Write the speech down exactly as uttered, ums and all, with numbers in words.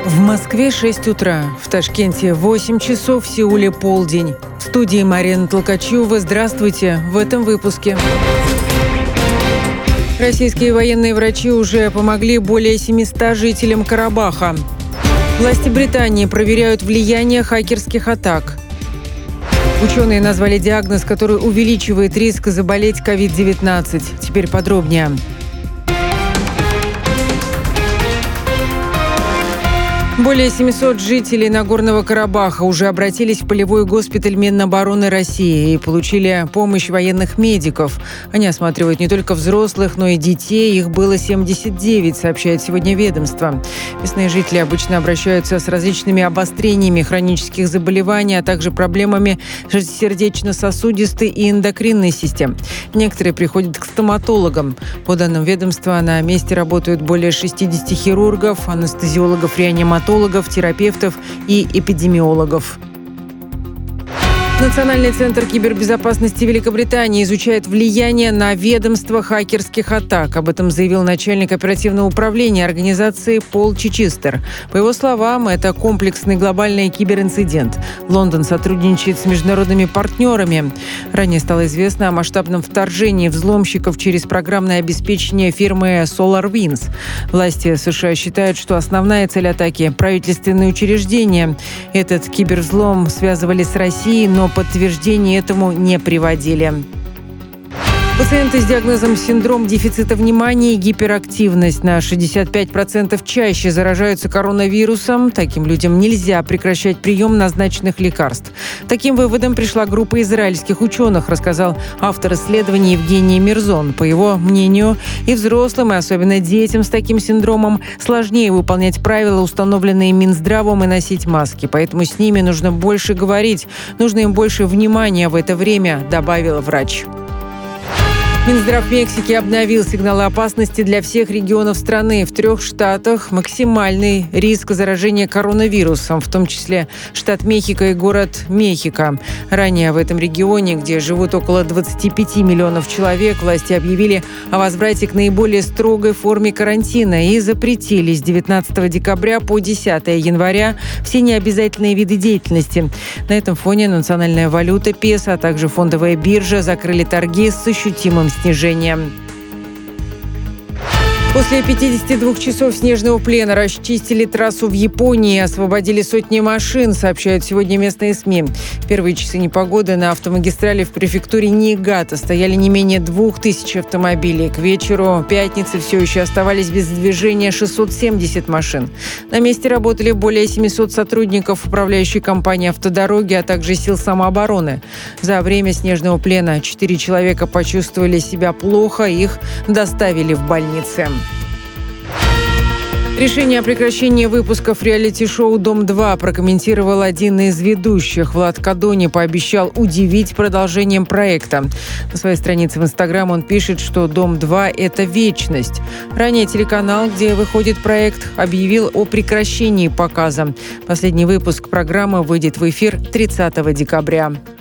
В Москве шесть утра, в Ташкенте восемь часов, в Сеуле полдень. В студии Марина Толкачева. Здравствуйте в этом выпуске. Российские военные врачи уже помогли более семисот жителям Карабаха. Власти Британии проверяют влияние хакерских атак. Ученые назвали диагноз, который увеличивает риск заболеть ковид девятнадцать. Теперь подробнее. Более семисот жителей Нагорного Карабаха уже обратились в полевой госпиталь Минобороны России и получили помощь военных медиков. Они осматривают не только взрослых, но и детей. Их было семьдесят девять, сообщает сегодня ведомство. Местные жители обычно обращаются с различными обострениями хронических заболеваний, а также проблемами сердечно-сосудистой и эндокринной систем. Некоторые приходят к стоматологам. По данным ведомства, на месте работают более шестидесяти хирургов, анестезиологов, реаниматоров, терапевтов и эпидемиологов. Национальный центр кибербезопасности Великобритании изучает влияние на ведомство хакерских атак. Об этом заявил начальник оперативного управления организации Пол Чичестер. По его словам, это комплексный глобальный киберинцидент. Лондон сотрудничает с международными партнерами. Ранее стало известно о масштабном вторжении взломщиков через программное обеспечение фирмы SolarWinds. Власти США считают, что основная цель атаки – правительственные учреждения. Этот кибервзлом связывали с Россией, но подтверждения этому не приводили. Пациенты с диагнозом синдром дефицита внимания и гиперактивность на шестьдесят пять процентов чаще заражаются коронавирусом. Таким людям нельзя прекращать прием назначенных лекарств. Таким выводом пришла группа израильских ученых, рассказал автор исследования Евгений Мирзон. По его мнению, и взрослым, и особенно детям с таким синдромом сложнее выполнять правила, установленные Минздравом, и носить маски. Поэтому с ними нужно больше говорить, нужно им больше внимания в это время, добавил врач. Минздрав Мексики обновил сигналы опасности для всех регионов страны. В трех штатах максимальный риск заражения коронавирусом, в том числе штат Мехико и город Мехико. Ранее в этом регионе, где живут около двадцати пяти миллионов человек, власти объявили о возврате к наиболее строгой форме карантина и запретили с девятнадцатого декабря по десятое января все необязательные виды деятельности. На этом фоне национальная валюта песо, а также фондовая биржа закрыли торги с ощутимым снижением. После пятидесяти двух часов снежного плена расчистили трассу в Японии, освободили сотни машин, сообщают сегодня местные СМИ. В первые часы непогоды на автомагистрали в префектуре Ниигата стояли не менее двух тысяч автомобилей. К вечеру пятницы все еще оставались без движения шестьсот семьдесят машин. На месте работали более семисот сотрудников управляющей компании «Автодороги», а также сил самообороны. За время снежного плена четыре человека почувствовали себя плохо, их доставили в больницы. Решение о прекращении выпусков реалити-шоу «Дом-два» прокомментировал один из ведущих. Влад Кадони пообещал удивить продолжением проекта. На своей странице в Инстаграм он пишет, что «Дом-два» — это вечность. Ранее телеканал, где выходит проект, объявил о прекращении показа. Последний выпуск программы выйдет в эфир тридцатого декабря.